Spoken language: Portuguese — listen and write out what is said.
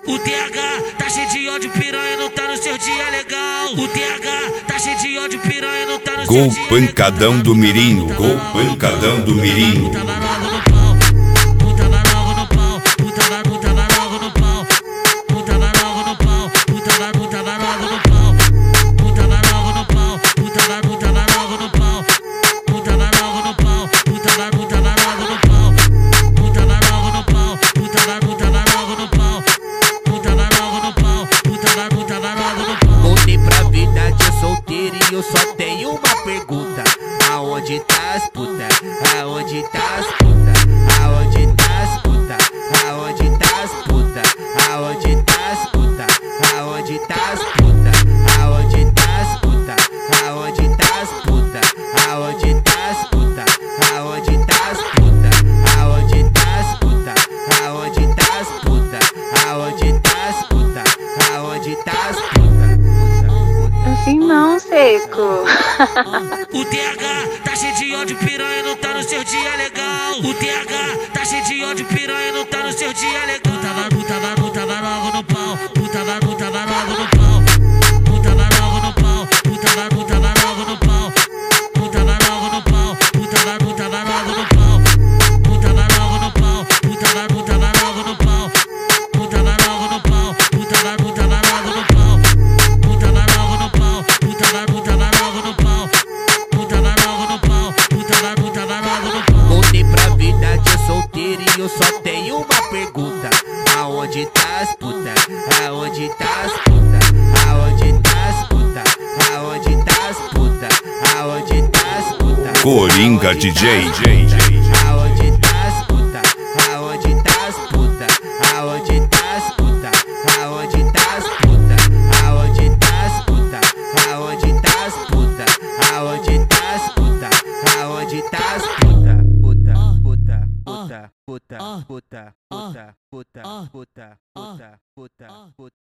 O TH tá cheio de ódio, piranha, não tá no seu dia legal. O TH tá cheio de ódio, piranha, não tá no seu dia legal. Gol pancadão do Mirinho, gol pancadão do Mirinho. Tava logo no pau, tava logo no pau, tava logo no pau, tava logo no pau, tava logo no pau, tava logo no pau, tava logo no pau, tava logo no pau, tava logo no pau, tava logo no pau, tava logo no pau, tava logo no pau. Voltei pra vida de solteiro e eu só tenho uma pergunta: aonde tá as puta? Aonde tá as puta? Aonde tá as puta? Aonde tá as puta? Aonde tá as puta? Aonde tá as puta? Aonde tá as puta? Aonde tá as puta? Aonde tá as puta? Aonde tá as puta? Aonde tá as puta? Aonde tá as puta? Aonde tá as puta? Aonde tá as puta? Assim não, seco. O TH tá cheio de ódio, piranha, não tá no seu dia legal. O TH tá cheio de ódio, piranha, não tá no seu dia legal. Tava logo no pau, tava logo no pau, tava logo no pau, tava logo no pau, tava logo no pau, tava logo no pau, tava logo no pau, tava logo no pau, tava logo no pau, tava logo no pau, tava logo no pau, tava logo no pau, tava logo no pau, tava logo no pau. Voltei pra vida de solteiro e eu só tenho uma pergunta: aonde tá as puta? Aonde tá as puta? Aonde tá as puta? Aonde tá as puta? Aonde tá as puta? Coringa DJ. Aonde tá as puta? Aonde tá as puta? Aonde tá as puta? Aonde tá as puta? Aonde tá as puta? Aonde tá as puta? Aonde tá as puta? Aonde tá as puta? Puta, puta, puta, puta, puta, puta, puta, puta, puta, puta, puta.